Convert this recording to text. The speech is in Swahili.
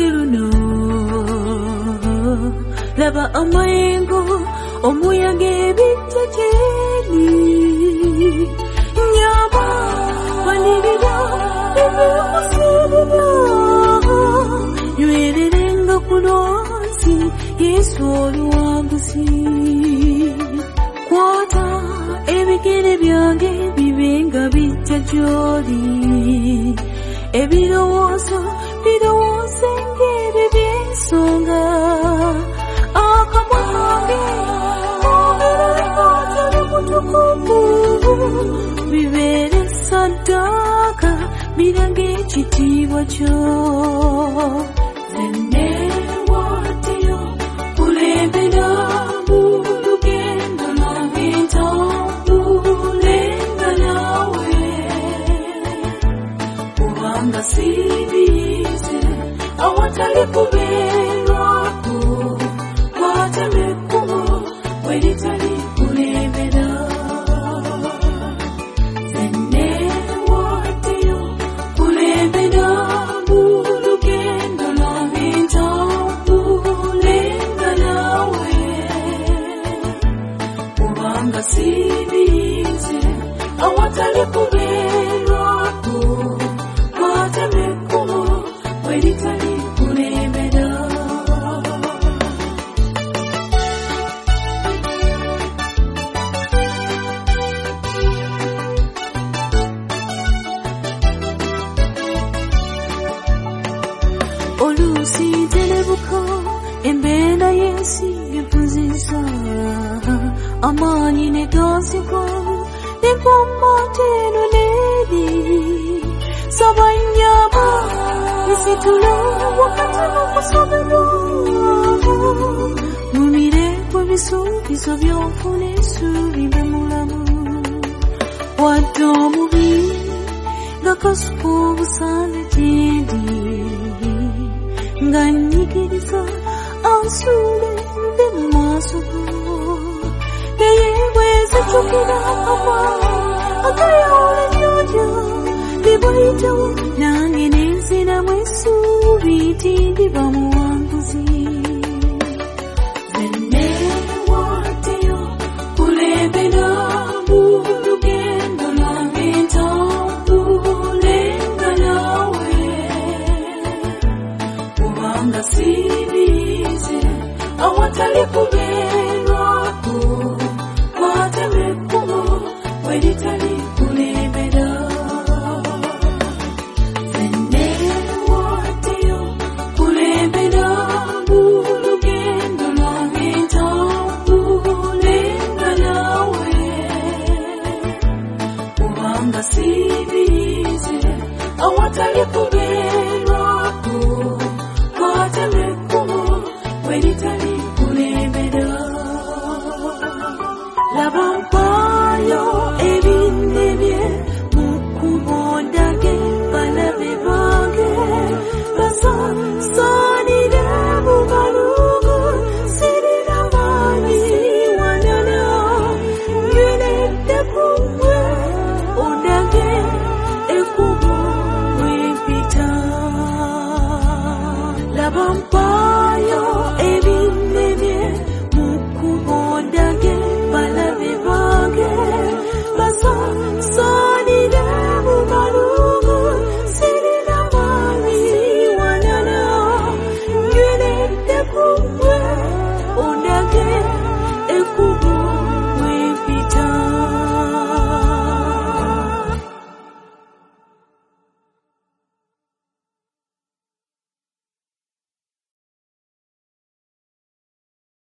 luno laba amayengo omuyaga ebittekeni nyama wanirira eby'okusirira nywererenga ku lwansi Yesu oluwambuzi kwata ebigere byange bibenga bijja gy'oli ebirowoozo birowooze ng'ebyo by'ensonga akamwa kange obeerenga otali mutukuvu bibeere ssaddaaka birange ekitiibwa kyo neewaddeyo kulembera mu lugendo lwange ntambulenga naawe kubanga sibize awatali kubeerwako kwatema ekkubo bwe litali kulembera neewaddeyo kulembera mu lugendo lwange ntambulenga naawe kubanga sibize awatali kubeerwako kwatema ekkubo bwe litali kulembera oluusi telebuka embeera y'ensi genfuzisa amaanyi ne gansika ne gammata eno n'eri saba nnyama isitula wakati w'okusoberwa numire kw'ebisuubizo by'onfuna essuubi mbe mulamu wadde omubiri nga kasuka obusaale gyendi nga nnyigiriza ansuule nve mu maaso go naye bwezijjukira akamwa akayawula ennyonja libuyitawo nange nenziramu essuubi nti ndiba muwanguzi neewaddeyo kulembera mu lugendo lwange ntambulenga naawe kubanga sibize awatali kubeerwako kwatema ekkubo bwe litali kulembera neewaddeyo kulembera mu lugendo lwange ntambulenga naawe kubanga sibize awatali kubeerwako kwatema ekkubo bwe litali kulembera laba mpaayo